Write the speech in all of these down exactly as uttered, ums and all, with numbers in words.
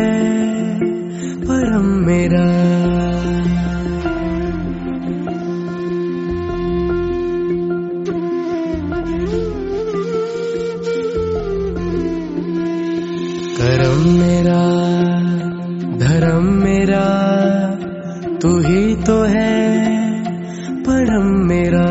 परम मेरा। करम मेरा धर्म मेरा तू ही तो है परम मेरा।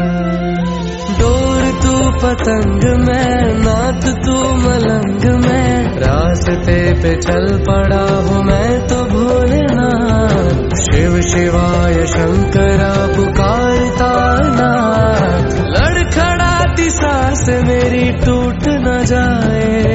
डोर तू पतंग मैं नाथ तू मलंग मैं, रास्ते पे चल पड़ा हूँ मैं तो भोलेनाथ। शिव शिवाय शंकरा पुकारता नाथ, लड़खड़ाती सांस मेरी टूट न जाए।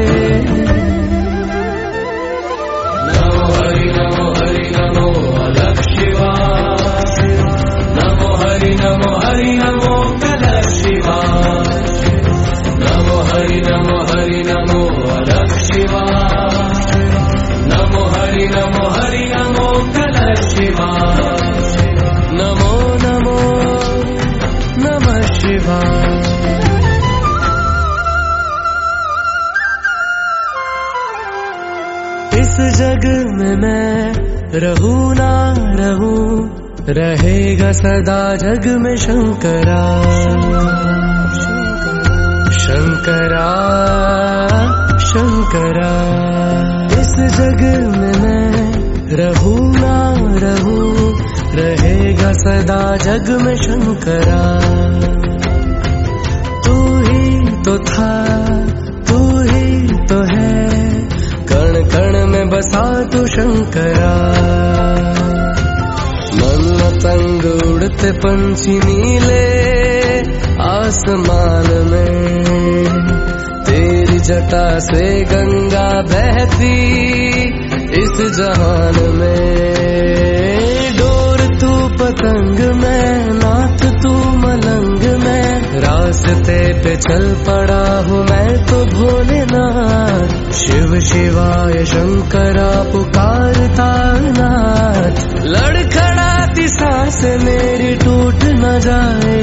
नमो हरि नमो हरि नमो अलग शिवाय, नमो हरि नमो हरि नमो कलश शिवाय, नमो हरि नमो हरि नमो अलग शिवाय, नमो हरि नमो हरि नमो कलश शिवाय, नमो नमो नमः शिवाय। इस जग में मैं रहूं ना रहूं, रहेगा सदा जग में शंकरा। शंकरा शंकरा इस जग में मैं रहूं ना रहूं, रहेगा सदा जग में शंकरा। तू ही तो था तू ही तो है, कण कण में बसा तू शंकरा। मन मतंग उड़ते पंछी नीले आसमान में, तेरी जटा से गंगा बहती इस जहान में। डोर तू पतंग में नाथ तू मलंग में, रास्ते पे चल पड़ा हूँ मैं तो भोलेनाथ। शिव शिवाय शंकरा पुकारता नाथ, लड़खड़ाती सांस मेरी टूट न जाए।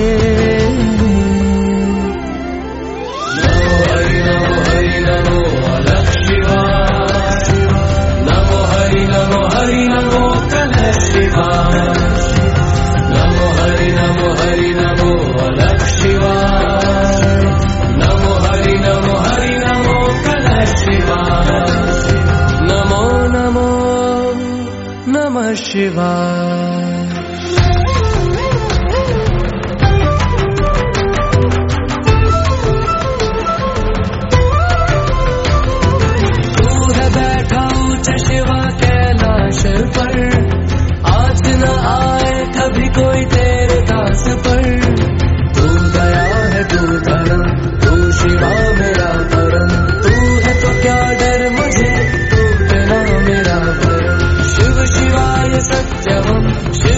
नमो हरि नमो हरि नमो अलग शिवाय, नमो हरि नमो हरि नमो कलश शिवाय, नमो हरि नमो हरि नमो अलग शिवाय, नमो हरि नमो हरि नमो कलश शिवाय, नमो नमो नमः शिवाय। तू है बैठा ऊंच शिवा कैलाश पर, आज न आए कभी कोई तेरे दास पर। तू दया है तू धर्म तू शिवा मेरा परम, तू है तो क्या डर मुझे टूटना मेरा भरम। शिव शिवाय सत्यम